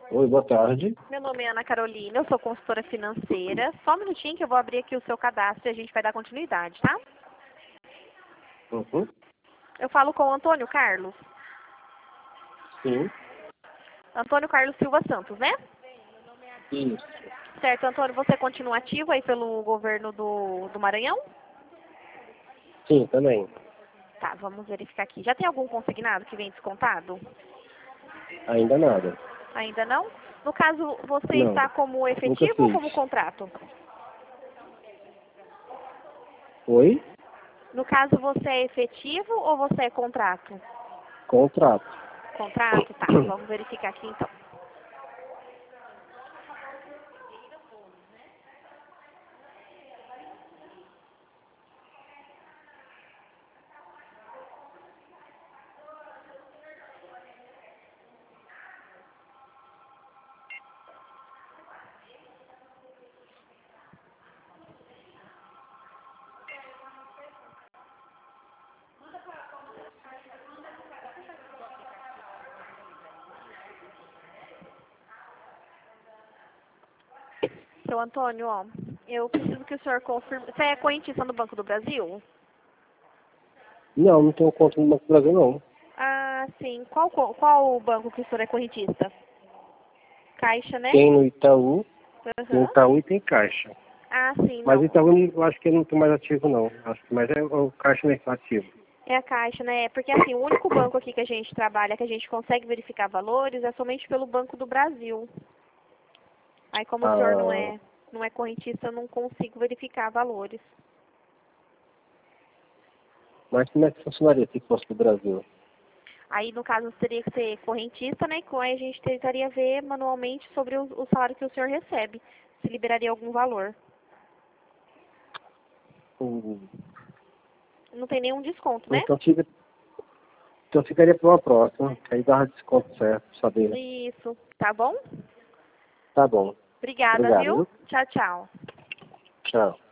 Oi, boa tarde. Meu nome é Ana Carolina, eu sou consultora financeira. Só um minutinho que eu vou abrir aqui o seu cadastro e a gente vai dar continuidade, tá? Uhum. Eu falo com o Antônio Carlos. Sim. Antônio Carlos Silva Santos, né? Isso. Certo, Antônio, você continua ativo aí pelo governo do Maranhão? Sim, também. Tá, vamos verificar aqui. Já tem algum consignado que vem descontado? Ainda nada. Ainda não? No caso, você Não. está como Nunca efetivo ou fiz. como contrato? Oi? No caso, você é efetivo ou você é contrato? Contrato. Contrato? Tá, vamos verificar aqui então. Seu Antônio, ó, eu preciso que o senhor confirme. Você é correntista no Banco do Brasil? Não, não tenho conta no Banco do Brasil, não. Ah, sim. Qual o banco que o senhor é correntista? Caixa, né? Tem no Itaú, tem Aham. Itaú e tem Caixa. Ah, sim, Mas o não. Itaú eu acho que ele não tem mais ativo, não. Acho que mais é o Caixa mesmo ativo. É a Caixa, né? Porque assim, o único banco aqui que a gente trabalha, que a gente consegue verificar valores, é somente pelo Banco do Brasil. Aí como o senhor Ah, não é correntista, eu não consigo verificar valores. mas como é que funcionaria se fosse do Brasil? Aí, no caso, teria que ser correntista, né? Aí a gente tentaria ver manualmente sobre o salário que o senhor recebe, se liberaria algum valor. Hum, Não tem nenhum desconto, né? Então, então ficaria para uma próxima, que aí dava desconto certo, saber. Isso, tá bom? Tá bom. Obrigada, Obrigado, viu? viu? Tchau, tchau. Tchau.